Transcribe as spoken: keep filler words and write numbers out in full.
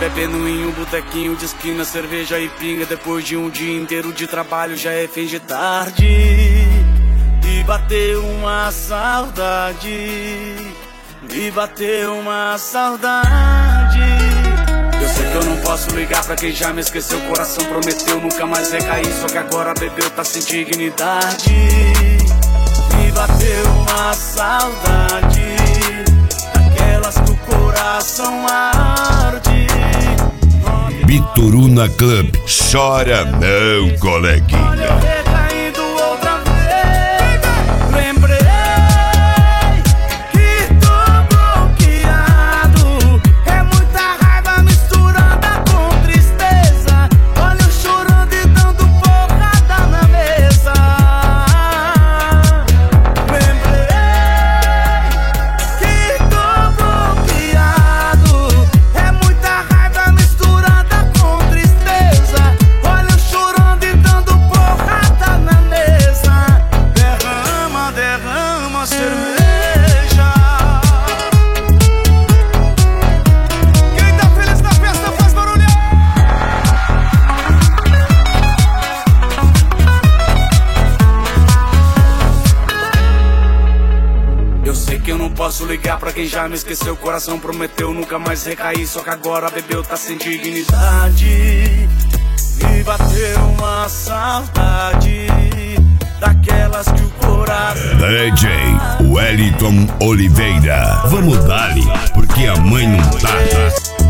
bebendo em um botequinho de esquina, cerveja e pinga. Depois de um dia inteiro de trabalho já é fim de tarde e bateu uma saudade, me bateu uma saudade. Eu sei que eu não posso ligar pra quem já me esqueceu. O coração prometeu nunca mais recair, só que agora bebeu, tá sem dignidade. Me bateu uma saudade, daquelas que o coração arde. Bituruna Club, chora não, coleguinha. Olha eu recaindo outra vez. Lembrei que tô bloqueado. É muita raiva misturada com tristeza. Olha eu chorando e dando porrada na mesa. Lembrei que tô bloqueado. É muita raiva misturada com tristeza. Olha eu chorando e dando porrada na mesa. Derrama, derrama cerveja. Quem tá feliz na festa faz barulho. Eu sei que eu não posso ligar pra quem já me esqueceu. O coração prometeu nunca mais recair, só que agora bebeu, tá sem dignidade. Me bateu uma saudade, daquelas que o coração... D J Wellington Oliveira, vamos dar-lhe, porque a mãe não tá.